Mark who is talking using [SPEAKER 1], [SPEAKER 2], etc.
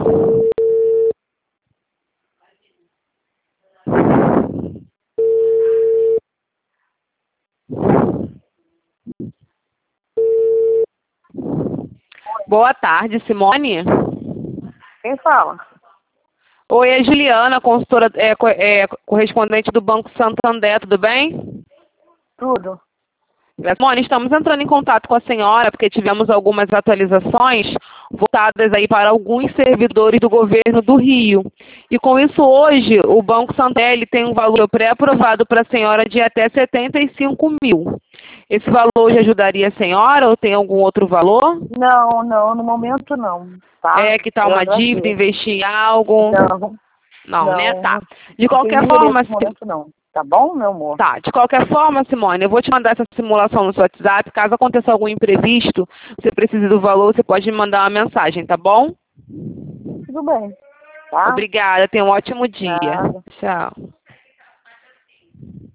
[SPEAKER 1] Boa tarde, Simone.
[SPEAKER 2] Quem fala?
[SPEAKER 1] Oi, é Juliana, consultora, correspondente do Banco Santander, tudo bem?
[SPEAKER 2] Tudo.
[SPEAKER 1] Simone, estamos entrando em contato com a senhora porque tivemos algumas atualizações voltadas aí para alguns servidores do governo do Rio. E com isso hoje, o Banco Santander ele tem um valor pré-aprovado para a senhora de até 75 mil. Esse valor já ajudaria a senhora ou tem algum outro valor?
[SPEAKER 2] Não, no momento não, tá?
[SPEAKER 1] É que tá
[SPEAKER 2] Eu
[SPEAKER 1] uma
[SPEAKER 2] agradeço.
[SPEAKER 1] dívida, investir em algo?
[SPEAKER 2] Não,
[SPEAKER 1] Não, né? Tá. De
[SPEAKER 2] não
[SPEAKER 1] qualquer
[SPEAKER 2] tenho
[SPEAKER 1] forma,
[SPEAKER 2] interesse no momento não. Tá bom, meu amor?
[SPEAKER 1] Tá, de qualquer forma, Simone, eu vou te mandar essa simulação no seu WhatsApp. Caso aconteça algum imprevisto, você precise do valor, você pode me mandar uma mensagem, tá bom?
[SPEAKER 2] Tudo bem, tá?
[SPEAKER 1] Obrigada, tenha um ótimo dia.
[SPEAKER 2] Nada.
[SPEAKER 1] Tchau.